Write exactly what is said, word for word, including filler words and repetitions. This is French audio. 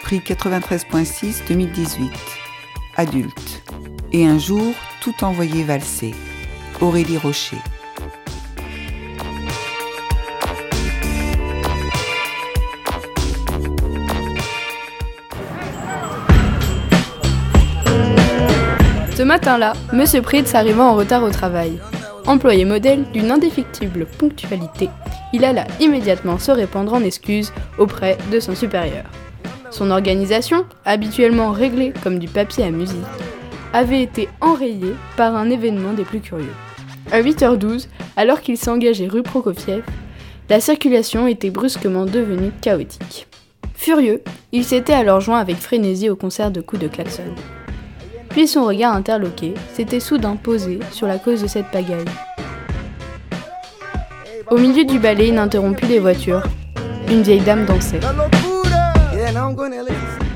Prix quatre-vingt-treize virgule six deux mille dix-huit. Adulte. Et un jour, tout envoyé valser. Aurélie Rocher. Ce matin-là, Monsieur Pritz arriva en retard au travail. Employé modèle d'une indéfectible ponctualité, il alla immédiatement se répandre en excuses auprès de son supérieur. Son organisation, habituellement réglée comme du papier à musique, avait été enrayée par un événement des plus curieux. À huit heures douze, alors qu'il s'engageait rue Prokofiev, la circulation était brusquement devenue chaotique. Furieux, il s'était alors joint avec frénésie au concert de coups de klaxon. Puis son regard interloqué s'était soudain posé sur la cause de cette pagaille. Au milieu du balai ininterrompu des voitures, une vieille dame dansait.